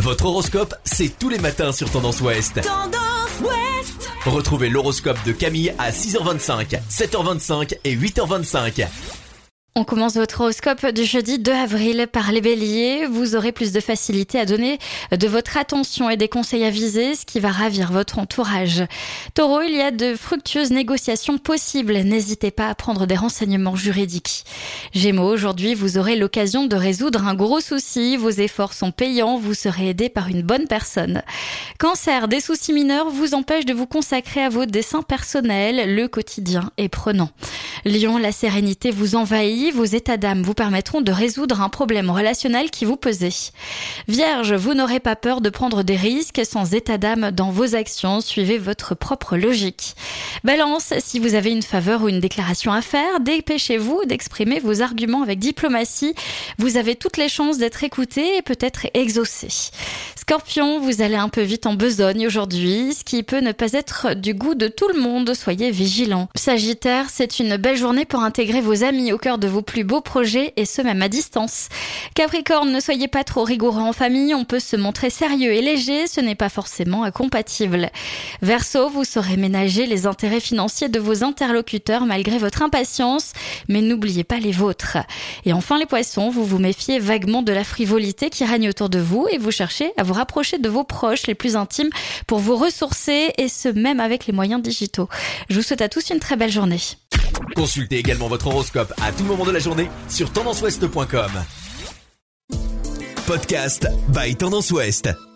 Votre horoscope, c'est tous les matins sur Tendance Ouest. Tendance Ouest. Retrouvez l'horoscope de Camille à 6h25, 7h25 et 8h25. On commence votre horoscope du jeudi 2 avril par les béliers. Vous aurez plus de facilité à donner de votre attention et des conseils avisés, ce qui va ravir votre entourage. Taureau, il y a de fructueuses négociations possibles. N'hésitez pas à prendre des renseignements juridiques. Gémeaux, aujourd'hui, vous aurez l'occasion de résoudre un gros souci. Vos efforts sont payants. Vous serez aidé par une bonne personne. Cancer, des soucis mineurs vous empêchent de vous consacrer à vos desseins personnels. Le quotidien est prenant. Lion, la sérénité vous envahit. Vos états d'âme vous permettront de résoudre un problème relationnel qui vous pesait. Vierge, vous n'aurez pas peur de prendre des risques sans état d'âme dans vos actions. Suivez votre propre logique. Balance, si vous avez une faveur ou une déclaration à faire, dépêchez-vous d'exprimer vos arguments avec diplomatie. Vous avez toutes les chances d'être écouté et peut-être exaucé. Scorpion, vous allez un peu vite en besogne aujourd'hui, ce qui peut ne pas être du goût de tout le monde. Soyez vigilants. Sagittaire, c'est une belle journée pour intégrer vos amis au cœur de vos plus beaux projets et ce même à distance. Capricorne, ne soyez pas trop rigoureux en famille, on peut se montrer sérieux et léger, ce n'est pas forcément incompatible. Verseau, vous saurez ménager les intérêts financiers de vos interlocuteurs malgré votre impatience, mais n'oubliez pas les vôtres. Et enfin les poissons, vous vous méfiez vaguement de la frivolité qui règne autour de vous et vous cherchez à vous rapprocher de vos proches les plus intimes pour vous ressourcer et ce même avec les moyens digitaux. Je vous souhaite à tous une très belle journée. Consultez également votre horoscope à tout moment de la journée sur tendanceouest.com. Podcast by Tendance Ouest.